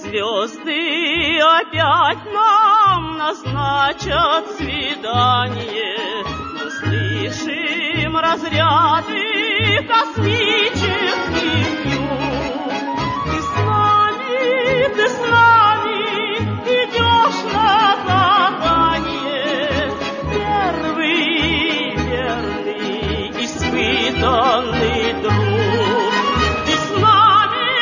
звезды опять нам назначат свидание. Мы слышим разряды космических вьюг. Ты с нами идешь на задание. Первый верный, испытанный друг. Ты с нами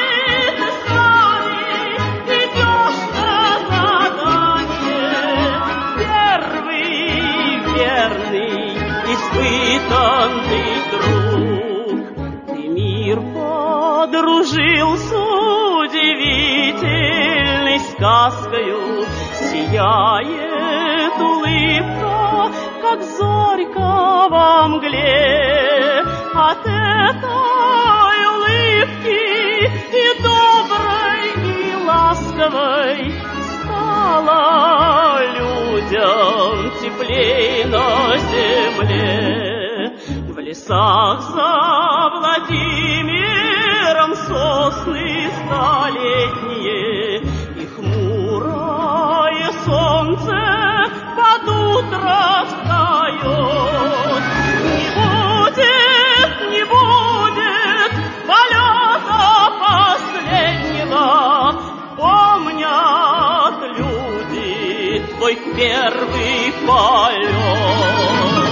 идешь на задание. Первый верный, испытанный друг. Ты мир подружил с удивительной сказкою, сияет улыбка, как зорька во мгле. От этой улыбки и доброй, и ласковой стало людям теплей на земле. В лесах за Владимиром сосны столетние, и хмурое солнце под утро встает. Не будет полета последнего, помнят люди твой первый полет.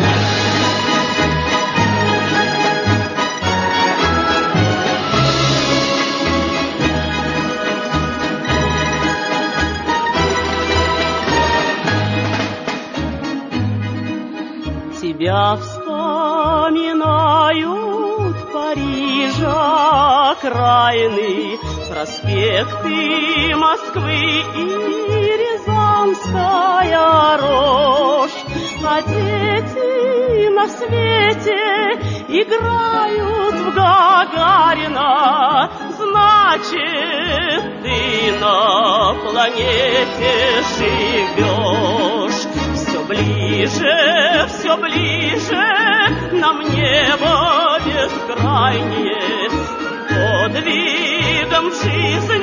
Тебя вспоминают Парижа окраины, проспекты Москвы и Рязанская рожь. А дети на свете играют в Гагарина, значит, ты на планете живешь. Все ближе нам небо бескрайнее, подвигом жизни